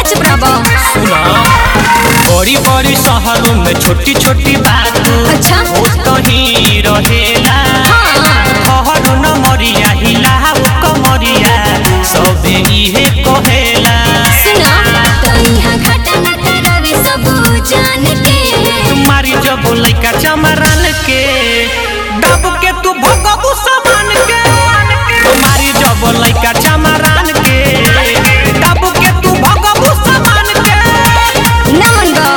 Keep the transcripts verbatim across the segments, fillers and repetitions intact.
चुप रहो। सुना बड़ी बड़ी शहरों में छोटी छोटी बात अच्छा वो कहीं रहेला हर न मरिया हिला कमरिया सब इहे कहेला। सुना तो यहाँ घाटा न करावे सब जान के तुम्हारी जब लइका चमरान के दब के तू भगबू समान के तुम्हारी जब लइका चमरान के दब के तू भगबू समान के ना मन बा।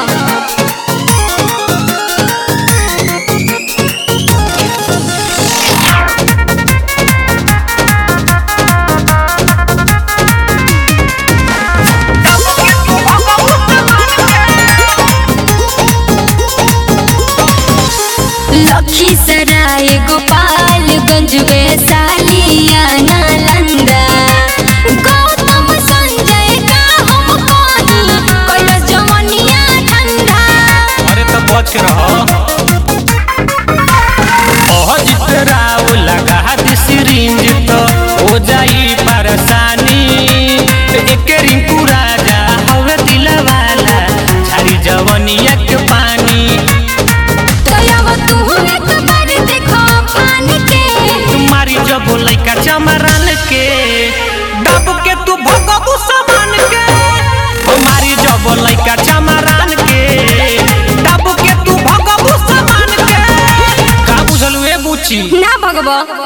लखीसराय गोपालगंज वैशाली नालंदा गौतम संजय का हम कहीं कैलाश जवनिया ठंडा। अरे तो बच रहो अजित राव लगा दी सिरिंज तो हो जाई परेशानी एक रिंकू राजा हवे दिलवाला झारी जवनिया के पानी तुम्हारी जब लइका चमरान के दब के तू भगबू समान के तुम्हारी जब लइका चमरान के दब के तू भगबू समान के का बुझलु ए बुची ना भगवा।